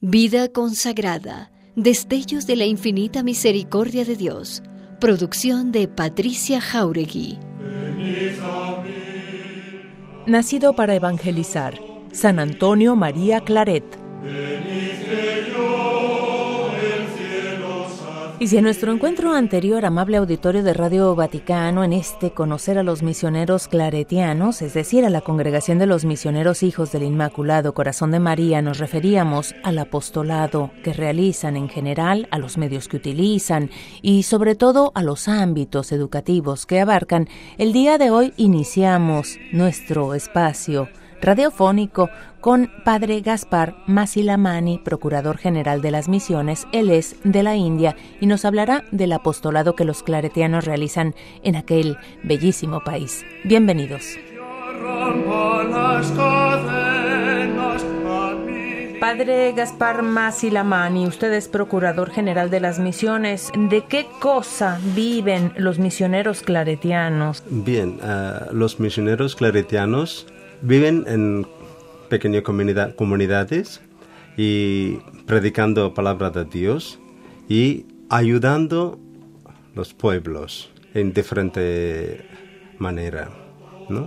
Vida consagrada, destellos de la infinita misericordia de Dios. Producción de Patricia Jáuregui. Nacido para evangelizar, San Antonio María Claret. Y si en nuestro encuentro anterior, amable auditorio de Radio Vaticano, en este conocer a los misioneros claretianos, es decir, a la Congregación de los Misioneros Hijos del Inmaculado Corazón de María, nos referíamos al apostolado que realizan en general, a los medios que utilizan y sobre todo a los ámbitos educativos que abarcan, el día de hoy iniciamos nuestro espacio radiofónico con Padre Gaspar Masilamani, Procurador General de las Misiones. Él es de la India y nos hablará del apostolado que los claretianos realizan en aquel bellísimo país. Bienvenidos. Padre Gaspar Masilamani, usted es Procurador General de las Misiones. ¿De qué cosa viven los misioneros claretianos? Bien, los misioneros claretianos viven en pequeñas comunidades y predicando palabra de Dios y ayudando a los pueblos en diferente manera, ¿no?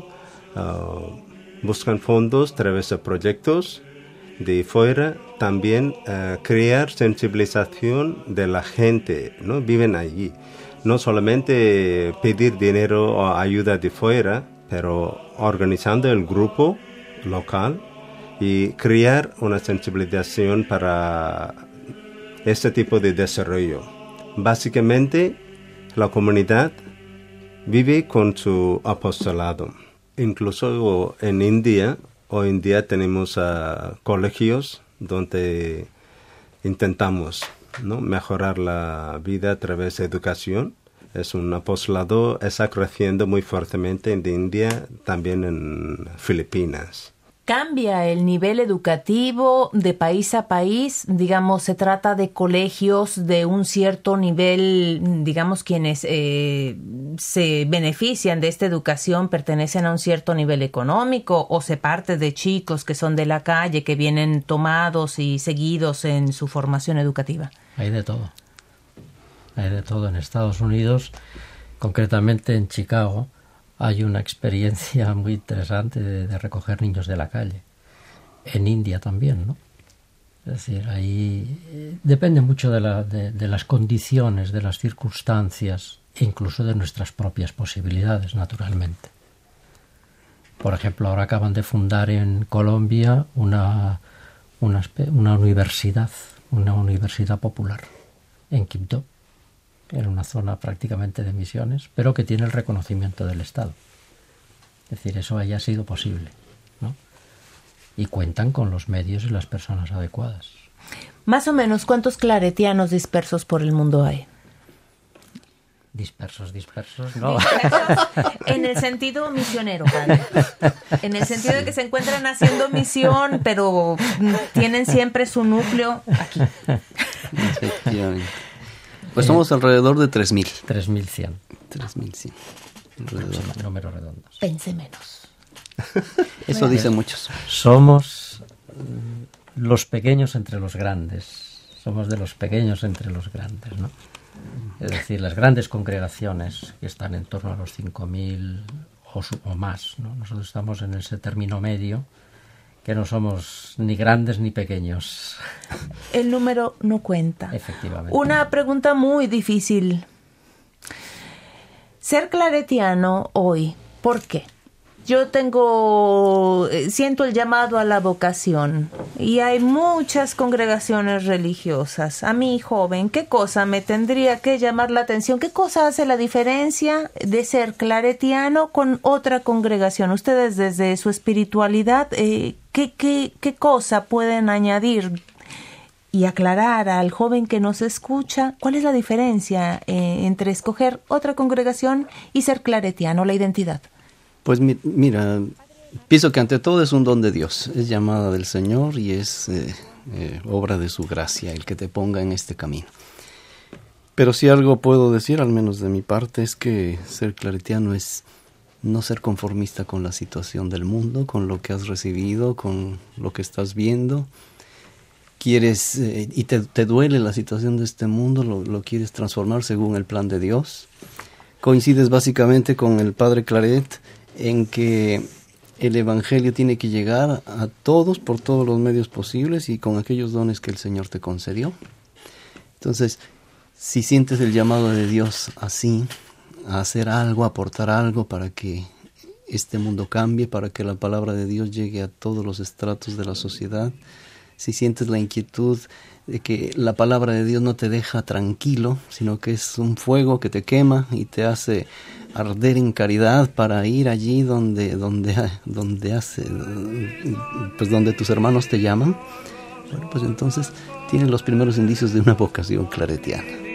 Buscan fondos a través de proyectos de fuera, también crear sensibilización de la gente, ¿no? Viven allí. No solamente pedir dinero o ayuda de fuera, pero organizando el grupo local y crear una sensibilización para este tipo de desarrollo. Básicamente, la comunidad vive con su apostolado. Incluso en India, hoy en día tenemos colegios donde intentamos, ¿no?, mejorar la vida a través de educación. Es un apostolado, está creciendo muy fuertemente en India, también en Filipinas. ¿Cambia el nivel educativo de país a país? Digamos, se trata de colegios de un cierto nivel, digamos, quienes se benefician de esta educación pertenecen a un cierto nivel económico, o se parte de chicos que son de la calle, que vienen tomados y seguidos en su formación educativa. Hay de todo. Hay de todo. En Estados Unidos, concretamente en Chicago, hay una experiencia muy interesante de recoger niños de la calle. En India también, ¿no? Es decir, ahí depende mucho de las condiciones, de las circunstancias, e incluso de nuestras propias posibilidades, naturalmente. Por ejemplo, ahora acaban de fundar en Colombia una universidad popular en Quibdó, en una zona prácticamente de misiones, pero que tiene el reconocimiento del Estado. Es decir, eso haya sido posible, ¿no? Y cuentan con los medios y las personas adecuadas. Más o menos, ¿cuántos claretianos dispersos por el mundo hay? Dispersos, no. En el sentido misionero, padre. En el sentido de que se encuentran haciendo misión, pero tienen siempre su núcleo aquí. Efectivamente. Pues somos alrededor de 3,000. 3,100. 3,100. Números redondos. Pense menos. Eso dicen muchos. Somos los pequeños entre los grandes. Somos de los pequeños entre los grandes, ¿no? Es decir, las grandes congregaciones que están en torno a los 5,000 o más, ¿no? Nosotros estamos en ese término medio, que no somos ni grandes ni pequeños. El número no cuenta. Efectivamente. Una pregunta muy difícil. Ser claretiano hoy, ¿por qué? Yo siento el llamado a la vocación y hay muchas congregaciones religiosas. A mí, joven, ¿qué cosa me tendría que llamar la atención? ¿Qué cosa hace la diferencia de ser claretiano con otra congregación? Ustedes desde su espiritualidad, ¿qué cosa pueden añadir y aclarar al joven que nos escucha? ¿Cuál es la diferencia entre escoger otra congregación y ser claretiano, la identidad? Pues mira, pienso que ante todo es un don de Dios, es llamada del Señor y es obra de su gracia el que te ponga en este camino. Pero si algo puedo decir, al menos de mi parte, es que ser claretiano es no ser conformista con la situación del mundo, con lo que has recibido, con lo que estás viendo, quieres y te duele la situación de este mundo, lo quieres transformar según el plan de Dios. Coincides básicamente con el Padre Claret en que el Evangelio tiene que llegar a todos por todos los medios posibles y con aquellos dones que el Señor te concedió. Entonces, si sientes el llamado de Dios así, a hacer algo, a aportar algo para que este mundo cambie, para que la palabra de Dios llegue a todos los estratos de la sociedad, si sientes la inquietud de que la palabra de Dios no te deja tranquilo, sino que es un fuego que te quema y te hace arder en caridad para ir allí donde tus hermanos te llaman, bueno, pues entonces tienes los primeros indicios de una vocación claretiana.